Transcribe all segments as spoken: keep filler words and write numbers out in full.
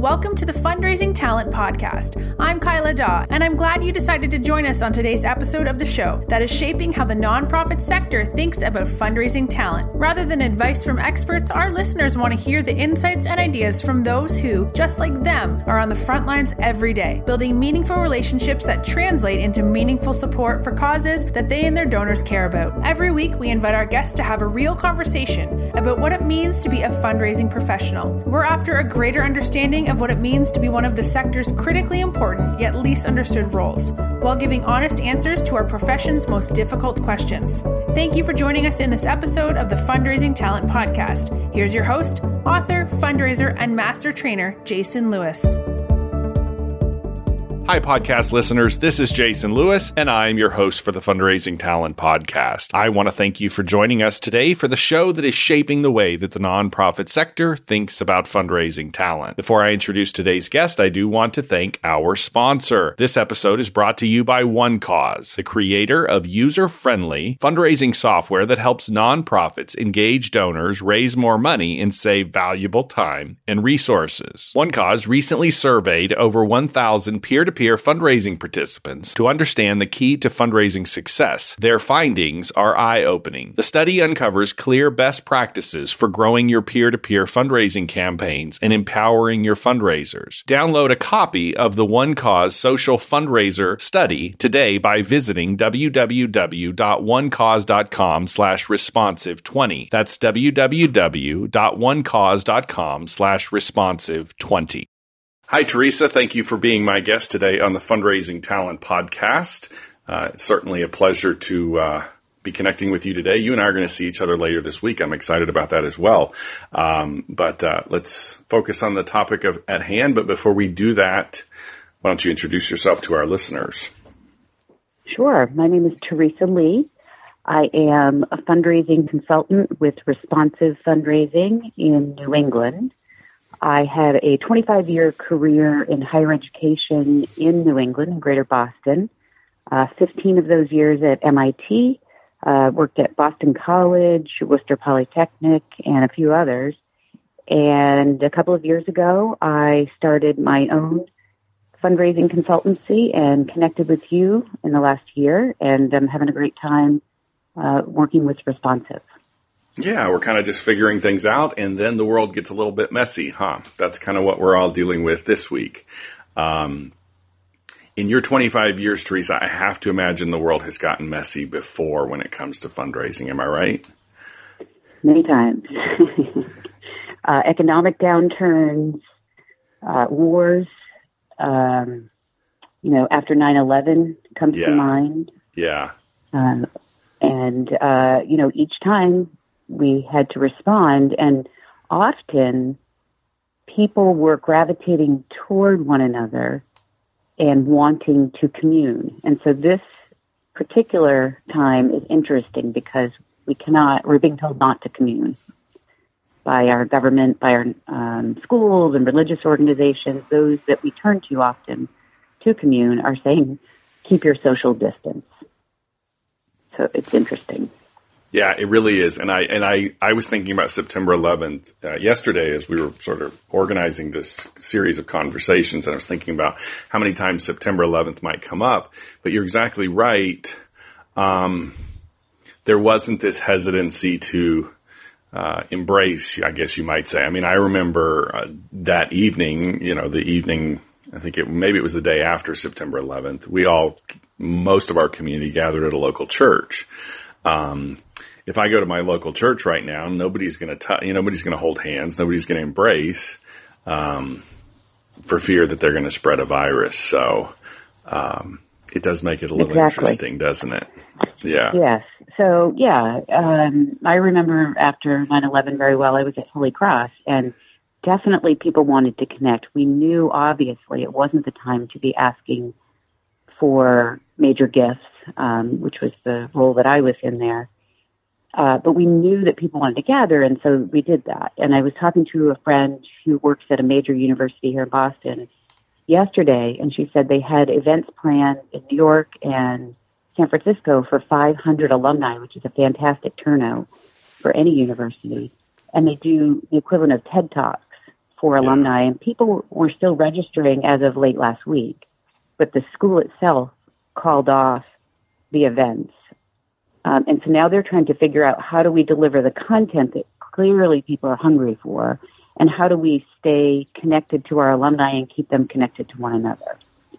Welcome to the Fundraising Talent Podcast. I'm Kyla Daw, and I'm glad you decided to join us on today's episode of the show that is shaping how the nonprofit sector thinks about fundraising talent. Rather than advice from experts, our listeners want to hear the insights and ideas from those who, just like them, are on the front lines every day, building meaningful relationships that translate into meaningful support for causes that they and their donors care about. Every week, we invite our guests to have a real conversation about what it means to be a fundraising professional. We're after a greater understanding of what it means to be one of the sector's critically important yet least understood roles, while giving honest answers to our profession's most difficult questions. Thank you for joining us in this episode of the Fundraising Talent Podcast. Here's your host, author, fundraiser, and master trainer, Jason Lewis. Hi, podcast listeners. This is Jason Lewis, and I am your host for the Fundraising Talent Podcast. I want to thank you for joining us today for the show that is shaping the way that the nonprofit sector thinks about fundraising talent. Before I introduce today's guest, I do want to thank our sponsor. This episode is brought to you by OneCause, the creator of user-friendly fundraising software that helps nonprofits engage donors, raise more money, and save valuable time and resources. OneCause recently surveyed over one thousand peer-to-peer peer fundraising participants to understand the key to fundraising success. Their findings are eye-opening. The study uncovers clear best practices for growing your peer-to-peer fundraising campaigns and empowering your fundraisers. Download a copy of the OneCause Social Fundraiser Study today by visiting www.onecause.com slash responsive 20. That's www.onecause.com slash responsive 20. Hi, Teresa. Thank you for being my guest today on the Fundraising Talent Podcast. Uh, it's certainly a pleasure to uh, be connecting with you today. You and I are going to see each other later this week. I'm excited about that as well. Um, but uh, let's focus on the topic of at hand. But before we do that, why don't you introduce yourself to our listeners? Sure. My name is Teresa Lee. I am a fundraising consultant with Responsive Fundraising in New England. I had a twenty-five-year career in higher education in New England, in Greater Boston, uh, fifteen of those years at M I T, uh, worked at Boston College, Worcester Polytechnic, and a few others. And a couple of years ago, I started my own fundraising consultancy and connected with you in the last year, and I'm having a great time uh, working with Responsive. Yeah, we're kind of just figuring things out, and then the world gets a little bit messy, huh? That's kind of what we're all dealing with this week. Um, in your twenty-five years, Teresa, I have to imagine the world has gotten messy before when it comes to fundraising. Am I right? Many times. uh, economic downturns, uh, wars, um, you know, after nine eleven comes yeah. to mind. Yeah. Um, and, uh, you know, each time we had to respond, and often people were gravitating toward one another and wanting to commune. And so this particular time is interesting because we cannot, we're being told not to commune by our government, by our um, schools and religious organizations. Those that we turn to often to commune are saying, keep your social distance. So it's interesting. Yeah, it really is. And I and I, I was thinking about September eleventh uh, yesterday as we were sort of organizing this series of conversations. And I was thinking about how many times September eleventh might come up. But you're exactly right. Um, there wasn't this hesitancy to uh, embrace, I guess you might say. I mean, I remember uh, that evening, you know, the evening, I think it maybe it was the day after September eleventh. We all, most of our community gathered at a local church. Um, if I go to my local church right now, nobody's going to touch, you know, nobody's going to hold hands. Nobody's going to embrace, um, for fear that they're going to spread a virus. So, um, it does make it a little exactly. interesting, doesn't it? Yeah. Yes. So, yeah, um, I remember after nine eleven very well, I was at Holy Cross, and definitely people wanted to connect. We knew, obviously, it wasn't the time to be asking for major gifts, um, which was the role that I was in there. Uh, but we knew that people wanted to gather, and so we did that. And I was talking to a friend who works at a major university here in Boston yesterday, and she said they had events planned in New York and San Francisco for five hundred alumni, which is a fantastic turnout for any university. And they do the equivalent of TED Talks for alumni, and people were still registering as of late last week, but the school itself called off the events. Um, and so now they're trying to figure out, how do we deliver the content that clearly people are hungry for, and how do we stay connected to our alumni and keep them connected to one another?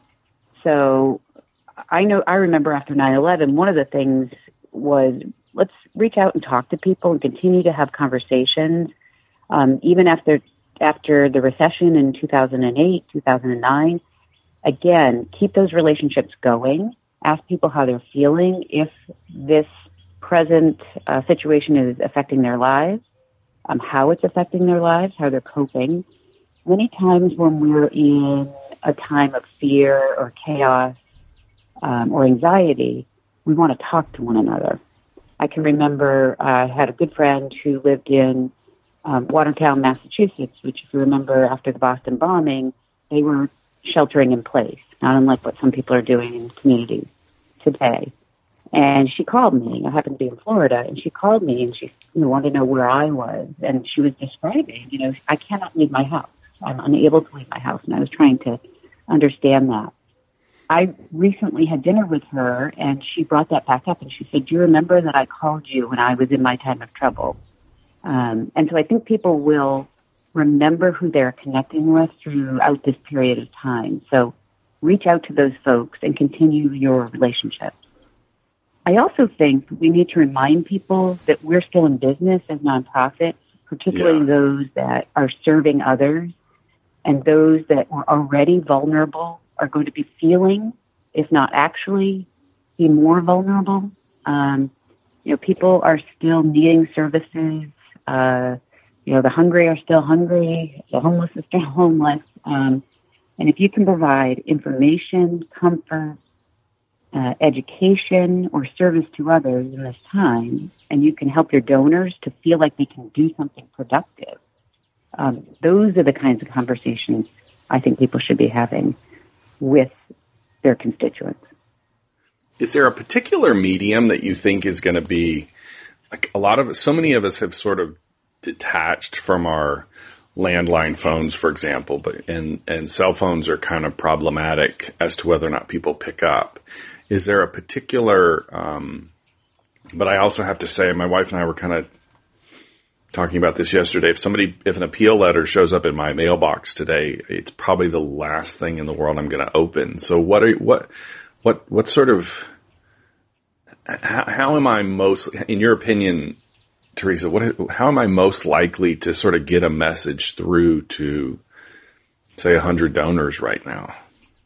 So I know, I remember after nine eleven, one of the things was, let's reach out and talk to people and continue to have conversations. Um, even after after the recession in two thousand eight, two thousand nine, again, keep those relationships going. Ask people how they're feeling, if this present uh, situation is affecting their lives, um, how it's affecting their lives, how they're coping. Many times when we're in a time of fear or chaos um, or anxiety, we want to talk to one another. I can remember uh, I had a good friend who lived in um, Watertown, Massachusetts, which, if you remember, after the Boston bombing, they were sheltering in place, not unlike what some people are doing in communities today. And she called me. I happened to be in Florida, and she called me, and she you know, wanted to know where I was. And she was describing, you know, I cannot leave my house. I'm unable to leave my house. And I was trying to understand that. I recently had dinner with her, and she brought that back up, and she said, do you remember that I called you when I was in my time of trouble? Um, and so I think people will remember who they're connecting with throughout this period of time. So reach out to those folks and continue your relationships. I also think we need to remind people that we're still in business as nonprofits, particularly yeah. those that are serving others, and those that were already vulnerable are going to be feeling, if not actually, be more vulnerable. Um, you know, people are still needing services. Uh, you know, the hungry are still hungry. The homeless are still homeless. Um, and if you can provide information, comfort, uh, education, or service to others in this time, and you can help your donors to feel like they can do something productive, um, those are the kinds of conversations I think people should be having with their constituents. Is there a particular medium that you think is going to be, like, a lot of, so many of us have sort of detached from our landline phones, for example, but and and cell phones are kind of problematic as to whether or not people pick up. Is there a particular, um, but I also have to say, my wife and I were kind of talking about this yesterday. If somebody, if an appeal letter shows up in my mailbox today, it's probably the last thing in the world I'm going to open. So what are, what, what, what sort of, how, how am I most, in your opinion, Teresa, what, how am I most likely to sort of get a message through to, say, a hundred donors right now?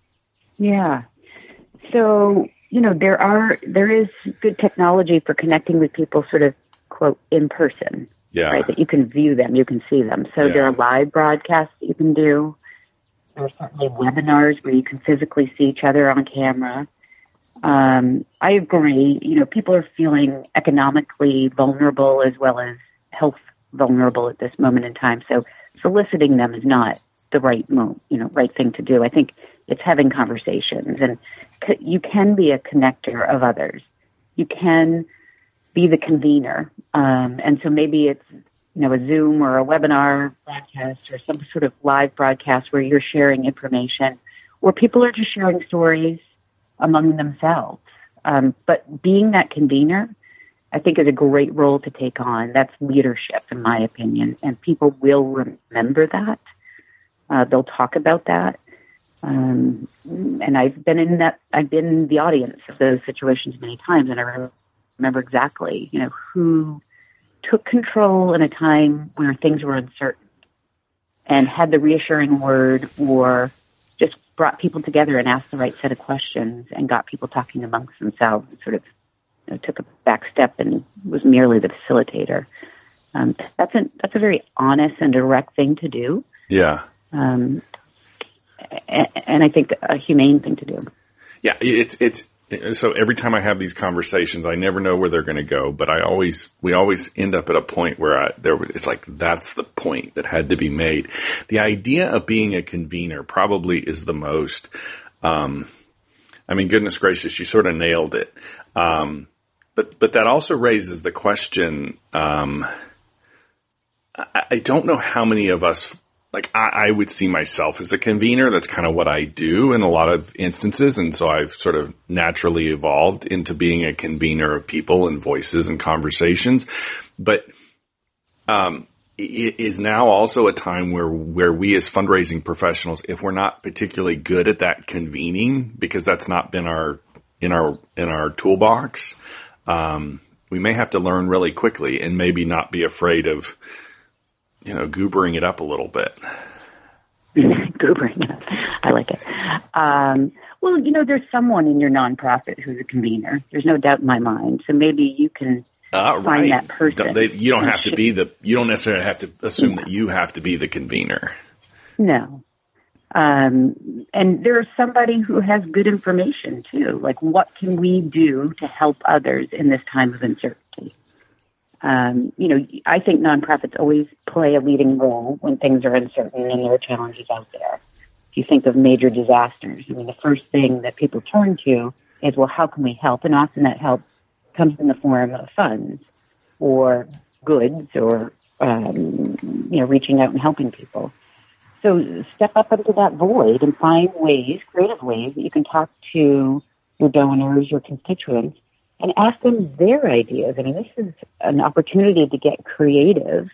Yeah. So, you know, there are, there is good technology for connecting with people sort of, quote, in person. Yeah. Right, that you can view them, you can see them. So yeah. there are live broadcasts that you can do. There are certainly webinars where you can physically see each other on camera. Um, I agree. You know, people are feeling economically vulnerable as well as health vulnerable at this moment in time. So soliciting them is not the right mo- you know, right thing to do. I think it's having conversations, and c- you can be a connector of others. You can be the convener. Um, and so maybe it's, you know, a Zoom or a webinar broadcast or some sort of live broadcast where you're sharing information, or people are just sharing stories among themselves. Um, but being that convener, I think, is a great role to take on. That's leadership, in my opinion, and people will remember that. Uh, they'll talk about that. Um, and I've been in that, I've been in the audience of those situations many times, and I remember exactly, you know, who took control in a time where things were uncertain and had the reassuring word, or just brought people together and asked the right set of questions and got people talking amongst themselves, and sort of, you know, took a back step and was merely the facilitator. Um, that's a, that's a very honest and direct thing to do. Yeah. Um, and, and I think a humane thing to do. Yeah. It's, it's, So every time I have these conversations, I never know where they're going to go, but I always, we always end up at a point where I, there, it's like, that's the point that had to be made. The idea of being a convener probably is the most, um, I mean, goodness gracious, you sort of nailed it. Um, but, but that also raises the question, um, I, I don't know how many of us, like I, I would see myself as a convener. That's kind of what I do in a lot of instances. And so I've sort of naturally evolved into being a convener of people and voices and conversations. But, um, it is now also a time where, where we as fundraising professionals, if we're not particularly good at that convening, because that's not been our, in our, in our toolbox, um, we may have to learn really quickly and maybe not be afraid of, you know, goobering it up a little bit. Goobering it up. I like it. Um, well, you know, there's someone in your nonprofit who's a convener. There's no doubt in my mind. So maybe you can uh, find right. that person. They, you don't have to be the, you don't necessarily have to assume yeah. that you have to be the convener. No. Um, and there's somebody who has good information too. Like, what can we do to help others in this time of uncertainty? Um, you know, I think nonprofits always play a leading role when things are uncertain and there are challenges out there. If you think of major disasters, I mean, the first thing that people turn to is, well, how can we help? And often that help comes in the form of funds or goods or, um, you know, reaching out and helping people. So step up into that void and find ways, creative ways, that you can talk to your donors, your constituents, and ask them their ideas. I mean, this is an opportunity to get creative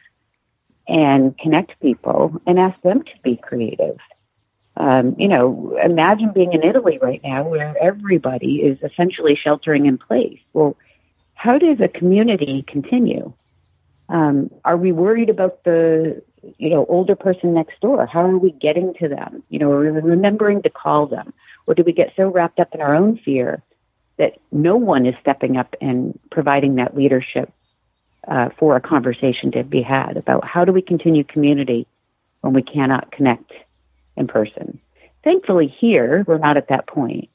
and connect people and ask them to be creative. Um, you know, imagine being in Italy right now where everybody is essentially sheltering in place. Well, how does a community continue? Um, are we worried about the, you know, older person next door? How are we getting to them? You know, are we remembering to call them? Or do we get so wrapped up in our own fear that no one is stepping up and providing that leadership uh, for a conversation to be had about how do we continue community when we cannot connect in person? Thankfully here, we're not at that point.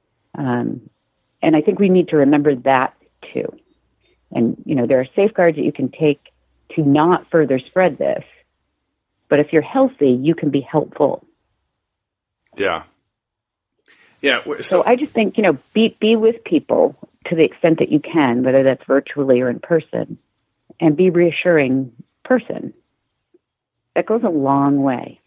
Um, and I think we need to remember that too. And, you know, there are safeguards that you can take to not further spread this. But if you're healthy, you can be helpful. Yeah. Yeah. So, so I just think, you know, be be with people to the extent that you can, whether that's virtually or in person, and be reassuring person. That goes a long way.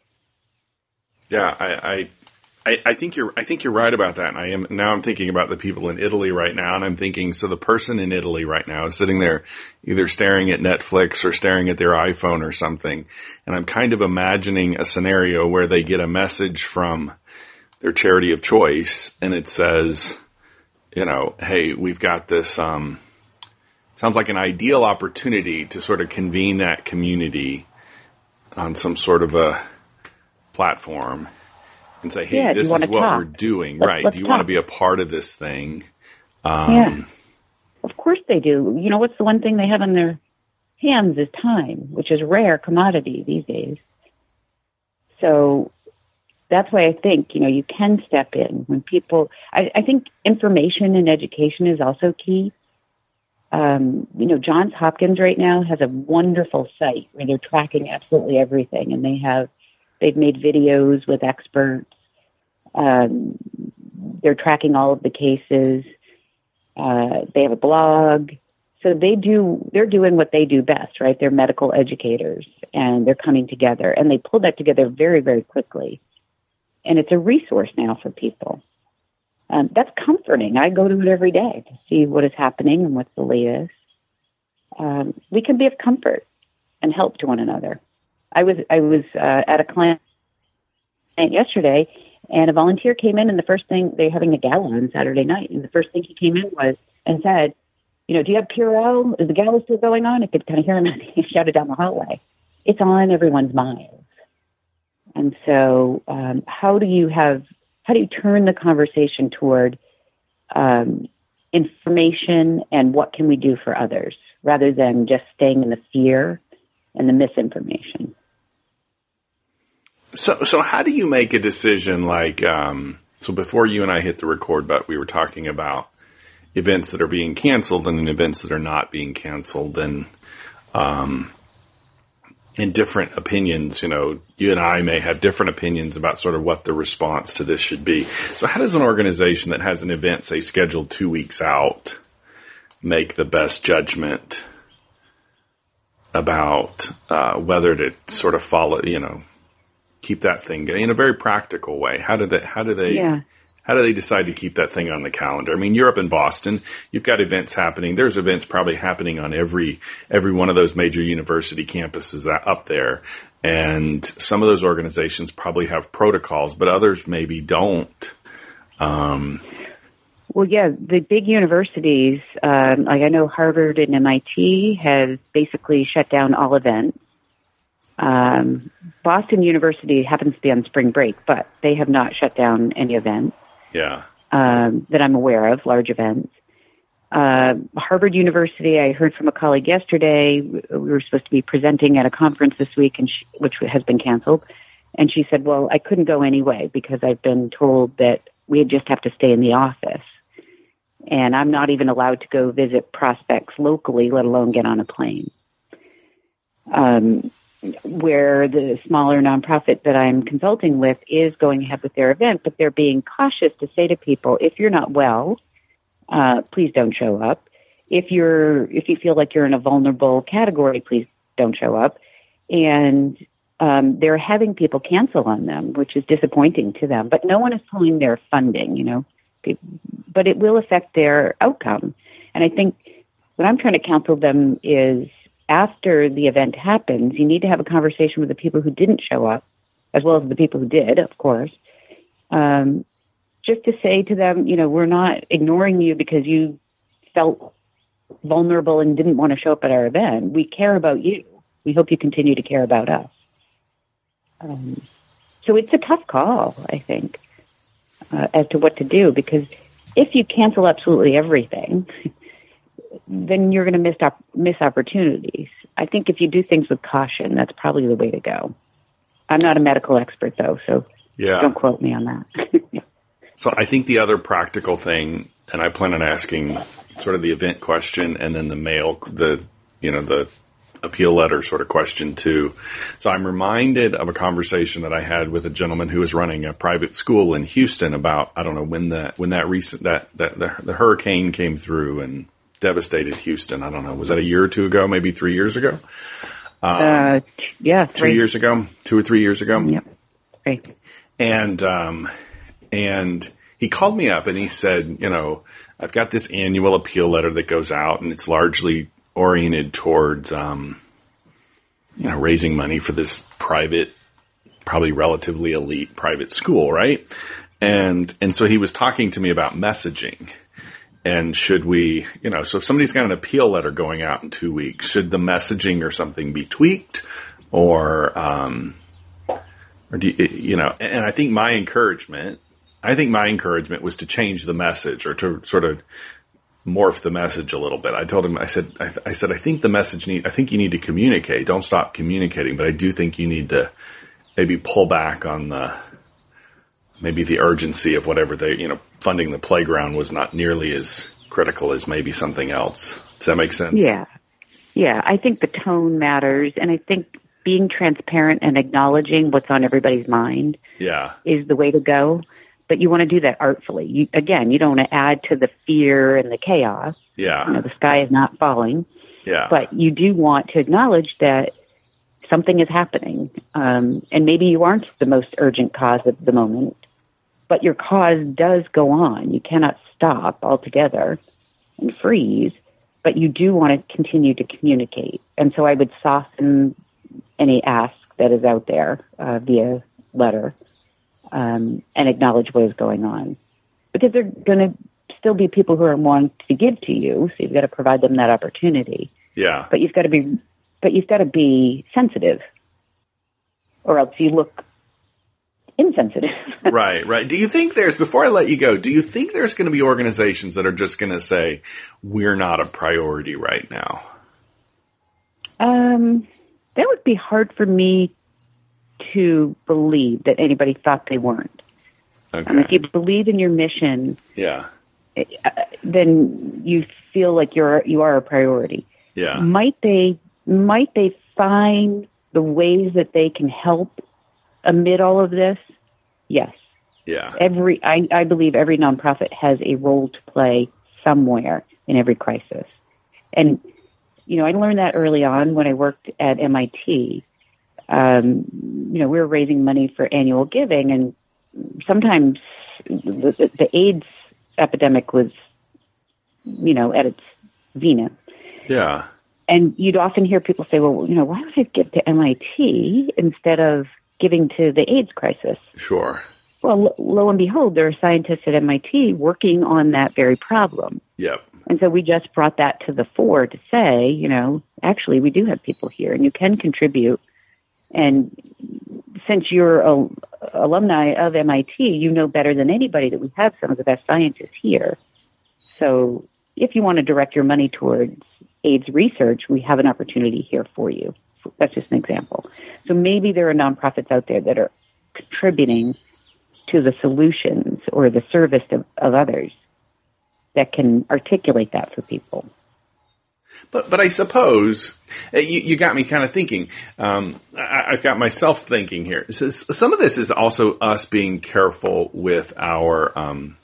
Yeah, I, I, I think you're I think you're right about that. And I am now I'm thinking about the people in Italy right now, and I'm thinking, so the person in Italy right now is sitting there either staring at Netflix or staring at their iPhone or something. And I'm kind of imagining a scenario where they get a message from their charity of choice, and it says, you know, hey, we've got this, um, sounds like an ideal opportunity to sort of convene that community on some sort of a platform and say, hey, yeah, this is what talk? we're doing. Let's, right. let's do you talk. want to be a part of this thing? Um, yeah. Of course they do. You know, what's the one thing they have in their hands is time, which is rare commodity these days. So that's why I think, you know, you can step in when people, I, I think information and education is also key. Um, you know, Johns Hopkins right now has a wonderful site where they're tracking absolutely everything, and they have, they've made videos with experts. Um, they're tracking all of the cases. Uh, they have a blog. So they do, they're doing what they do best, right? They're medical educators, and they're coming together, and they pull that together very, very quickly. And it's a resource now for people. Um, that's comforting. I go to it every day to see what is happening and what's the latest. Um, we can be of comfort and help to one another. I was I was uh, at a client yesterday, and a volunteer came in, and the first thing, they're having a gala on Saturday night, and the first thing he came in was and said, you know, do you have Purell? Is the gala still going on? I could kind of hear him as he shouted down the hallway. It's on everyone's minds. And so um, how do you have, how do you turn the conversation toward um, information and what can we do for others rather than just staying in the fear and the misinformation? So, so how do you make a decision like, um, so before you and I hit the record button, we were talking about events that are being canceled and events that are not being canceled, and, um, and different opinions. You know, you and I may have different opinions about sort of what the response to this should be. So how does an organization that has an event, say, scheduled two weeks out, make the best judgment about uh, whether to sort of follow, you know, keep that thing going in a very practical way? How do they, how do they, Yeah. how do they decide to keep that thing on the calendar? I mean, you're up in Boston. You've got events happening. There's events probably happening on every, every one of those major university campuses up there. And some of those organizations probably have protocols, but others maybe don't. Um, Well, yeah, the big universities, um, like I know Harvard and M I T have basically shut down all events. Um, Boston University happens to be on spring break, but they have not shut down any events. yeah. Um, that I'm aware of, large events. Uh, Harvard University, I heard from a colleague yesterday, we were supposed to be presenting at a conference this week, and she, which has been canceled. And she said, well, I couldn't go anyway because I've been told that we just have to stay in the office. And I'm not even allowed to go visit prospects locally, let alone get on a plane. Um, where the smaller nonprofit that I'm consulting with is going ahead with their event, but they're being cautious to say to people, if you're not well, uh, please don't show up. If you're, if you feel like you're in a vulnerable category, please don't show up. And um, they're having people cancel on them, which is disappointing to them. But no one is pulling their funding, you know. But it will affect their outcome. And I think what I'm trying to counsel them is after the event happens, you need to have a conversation with the people who didn't show up, as well as the people who did, of course, um, just to say to them, you know, we're not ignoring you because you felt vulnerable and didn't want to show up at our event. We care about you. We hope you continue to care about us. Um, so it's a tough call, I think. Uh, as to what to do, because if you cancel absolutely everything, then you're going to miss op- miss opportunities. I think if you do things with caution, that's probably the way to go. I'm not a medical expert, though, so Yeah. don't quote me on that. So I think the other practical thing, and I plan on asking sort of the event question and then the mail, the, you know, the appeal letter sort of question too. So I'm reminded of a conversation that I had with a gentleman who was running a private school in Houston about, I don't know, when that, when that recent, that, that the, the hurricane came through and devastated Houston. I don't know. Was that a year or two ago? Maybe three years ago? Um, uh, yeah. two Right. years ago, two or three years ago. Yep. Right. And, um, and he called me up and he said, you know, I've got this annual appeal letter that goes out and it's largely oriented towards, um, you know, raising money for this private, probably relatively elite private school, right? And, and so he was talking to me about messaging. And should we, you know, so if somebody's got an appeal letter going out in two weeks, should the messaging or something be tweaked? Or, um, or do you, you know, and I think my encouragement, I think my encouragement was to change the message or to sort of morph the message a little bit. I told him, I said, I, th- I said, I think the message need, I think you need to communicate. Don't stop communicating, but I do think you need to maybe pull back on the, maybe the urgency of whatever they, you know, funding the playground was not nearly as critical as maybe something else. Does that make sense? Yeah. Yeah. I think the tone matters. And I think being transparent and acknowledging what's on everybody's mind Yeah. is the way to go. But you want to do that artfully. You, again, you don't want to add to the fear and the chaos. Yeah. You know, the sky is not falling. Yeah. But you do want to acknowledge that something is happening. Um, and maybe you aren't the most urgent cause at the moment, but your cause does go on. You cannot stop altogether and freeze, but you do want to continue to communicate. And so I would soften any ask that is out there uh, via letter. Um, and acknowledge what is going on. Because there are going to still be people who are wanting to give to you, so you've got to provide them that opportunity. Yeah. But you've got to be, but you've got to be sensitive, or else you look insensitive. Right, right. Do you think there's, before I let you go, do you think there's going to be organizations that are just going to say, we're not a priority right now? Um, that would be hard for me to believe that anybody thought they weren't. Okay. Um, if you believe in your mission, Yeah. uh, then you feel like you're you are a priority. Yeah. Might they might they find the ways that they can help amid all of this? Yes. Yeah. Every I, I believe every nonprofit has a role to play somewhere in every crisis. And you know, I learned that early on when I worked at M I T. um, you know, we were raising money for annual giving, and sometimes the, the AIDS epidemic was, you know, at its zenith. Yeah. And you'd often hear people say, well, you know, why would I give to M I T instead of giving to the AIDS crisis? Sure. Well, lo and behold, there are scientists at M I T working on that very problem. Yep. And so we just brought that to the fore to say, you know, actually, we do have people here, and you can contribute. And since you're a, alumni of M I T, you know better than anybody that we have some of the best scientists here. So if you want to direct your money towards AIDS research, we have an opportunity here for you. That's just an example. So maybe there are nonprofits out there that are contributing to the solutions or the service of, of others that can articulate that for people. But but I suppose you, you got me kind of thinking. Um, I, I've got myself thinking here. So some of this is also us being careful with our. Um,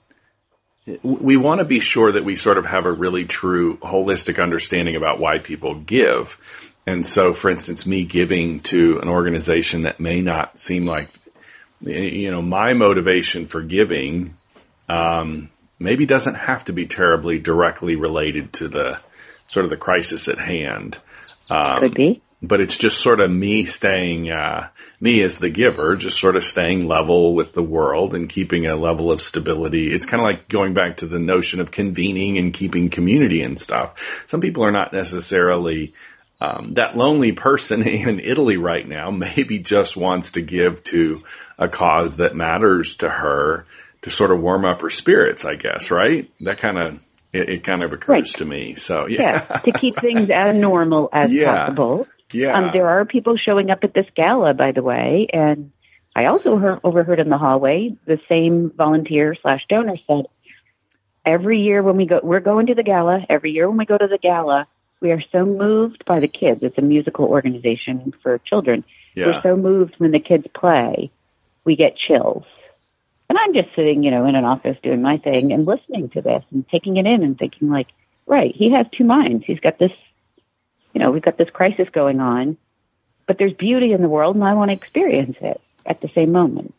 we want to be sure that we sort of have a really true holistic understanding about why people give. And so, for instance, me giving to an organization that may not seem like, you know, my motivation for giving um, maybe doesn't have to be terribly directly related to the sort of the crisis at hand. Um, Could be. But it's just sort of me staying, uh, me as the giver, just sort of staying level with the world and keeping a level of stability. It's kind of like going back to the notion of convening and keeping community and stuff. Some people are not necessarily, um, that lonely person in Italy right now maybe just wants to give to a cause that matters to her to sort of warm up her spirits, I guess, right? That kind of, it, it kind of occurs right. to me. So, yeah. yeah. To keep things as normal as yeah. possible. Yeah. Um, there are people showing up at this gala, by the way, and I also heard, overheard in the hallway, the same volunteer slash donor said, every year when we go, we're going to the gala, every year when we go to the gala, we are so moved by the kids. It's a musical organization for children. Yeah. We're so moved when the kids play, we get chills. And I'm just sitting, you know, in an office doing my thing and listening to this and taking it in and thinking like, right, he has two minds. He's got this, you know, we've got this crisis going on, but there's beauty in the world and I want to experience it at the same moment.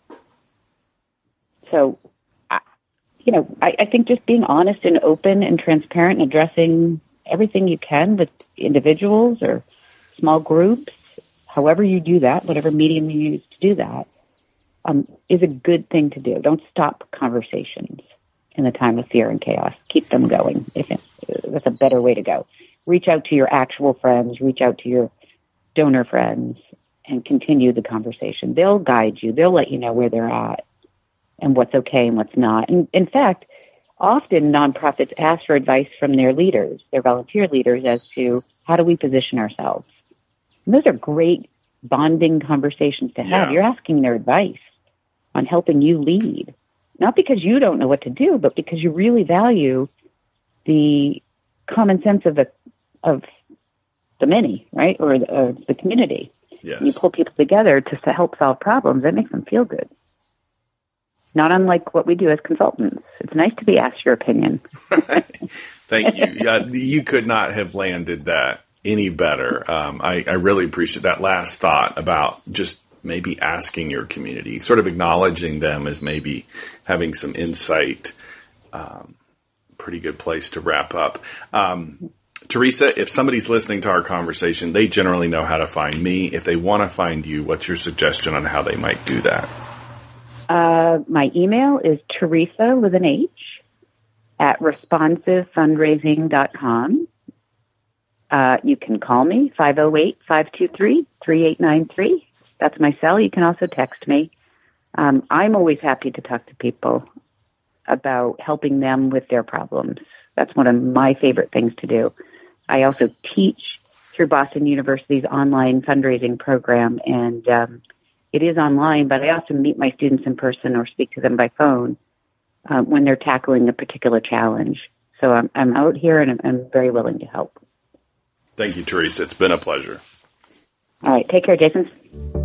So, I, you know, I, I think just being honest and open and transparent and addressing everything you can with individuals or small groups, however you do that, whatever medium you use to do that, um, is a good thing to do. Don't stop conversations in the time of fear and chaos. Keep them going. If it, that's a better way to go. Reach out to your actual friends, reach out to your donor friends, and continue the conversation. They'll guide you. They'll let you know where they're at and what's okay and what's not. And in fact, often nonprofits ask for advice from their leaders, their volunteer leaders, as to how do we position ourselves. And those are great bonding conversations to have. Yeah. You're asking their advice on helping you lead, not because you don't know what to do, but because you really value the common sense of the of the many, right, or the, uh, the community. Yes. You pull people together to, to help solve problems. That makes them feel good. Not unlike what we do as consultants. It's nice to be asked your opinion. Thank you. Yeah, you could not have landed that any better. Um, I, I really appreciate that last thought about just maybe asking your community, sort of acknowledging them as maybe having some insight. Um, pretty good place to wrap up. Um, Teresa, if somebody's listening to our conversation, they generally know how to find me. If they want to find you, what's your suggestion on how they might do that? Uh, my email is Teresa with an H at responsive fundraising dot com. Uh, you can call me, five oh eight, five two three, three eight nine three. That's my cell. You can also text me. Um, I'm always happy to talk to people about helping them with their problems. That's one of my favorite things to do. I also teach through Boston University's online fundraising program, and um, it is online, but I also meet my students in person or speak to them by phone uh, when they're tackling a particular challenge. So I'm, I'm out here, and I'm, I'm very willing to help. Thank you, Teresa. It's been a pleasure. All right. Take care, Jason.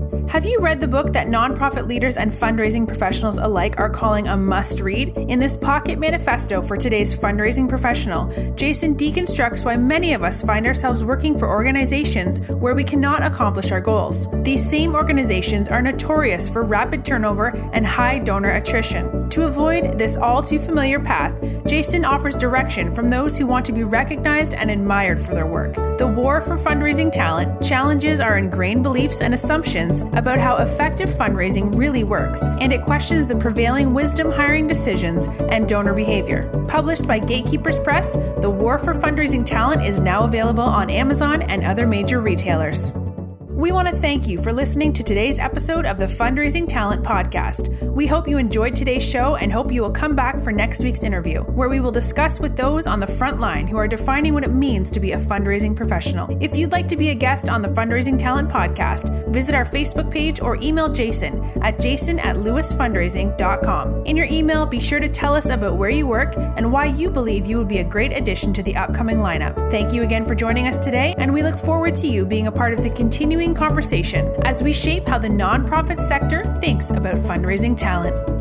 Have you read the book that nonprofit leaders and fundraising professionals alike are calling a must-read? In this pocket manifesto for today's fundraising professional, Jason deconstructs why many of us find ourselves working for organizations where we cannot accomplish our goals. These same organizations are notorious for rapid turnover and high donor attrition. To avoid this all-too-familiar path, Jason offers direction from those who want to be recognized and admired for their work. The war for fundraising talent challenges our ingrained beliefs and assumptions about how effective fundraising really works, and it questions the prevailing wisdom hiring decisions and donor behavior. Published by Gatekeepers Press, The War for Fundraising Talent is now available on Amazon and other major retailers. We want to thank you for listening to today's episode of the Fundraising Talent Podcast. We hope you enjoyed today's show and hope you will come back for next week's interview, where we will discuss with those on the front line who are defining what it means to be a fundraising professional. If you'd like to be a guest on the Fundraising Talent Podcast, visit our Facebook page or email Jason at jason at lewis fundraising dot com. In your email, be sure to tell us about where you work and why you believe you would be a great addition to the upcoming lineup. Thank you again for joining us today, and we look forward to you being a part of the continuing conversation as we shape how the nonprofit sector thinks about fundraising talent.